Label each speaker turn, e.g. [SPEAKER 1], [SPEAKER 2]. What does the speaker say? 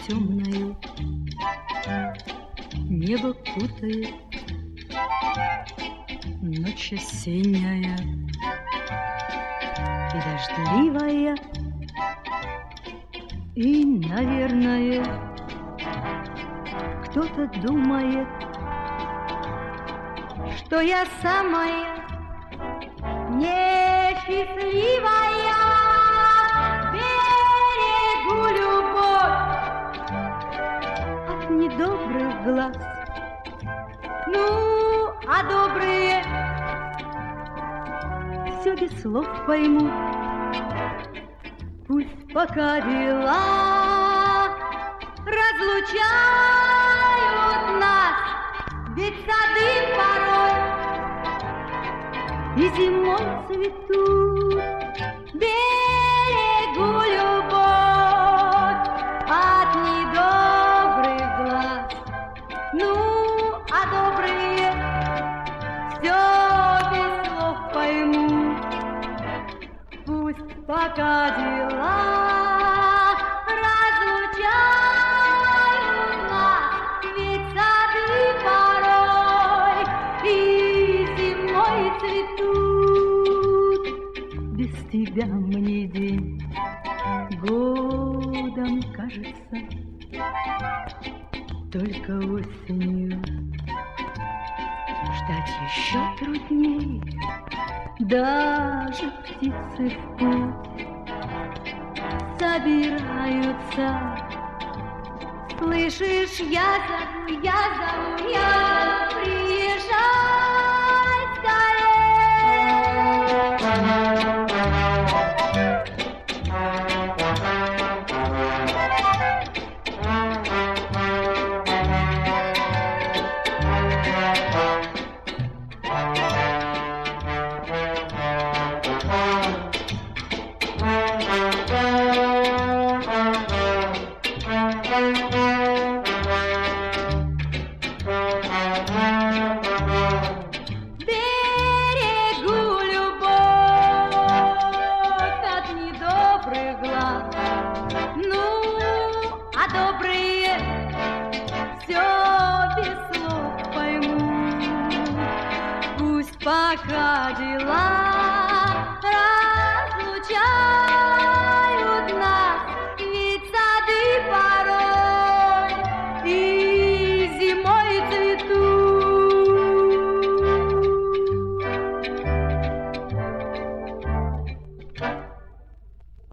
[SPEAKER 1] темною небо кутает ночь осенняя и дождливая, и, наверное, кто-то думает, что я самая несчастливая. Берегу любовь от недобрых глаз. Ну, а добрые все без слов поймут. Пусть пока дела разлучают нас, ведь сады порой и зимой цветут. Берегу любовь от недобрых глаз. Ну, а добрые все без слов поймут. Пусть пока дела разлучают нас, ведь сады порой и зимой цветут. Без тебя мне день годом кажется, только осенью ждать еще труднее. Даже птицы в путь собираются. Слышишь, я зову, я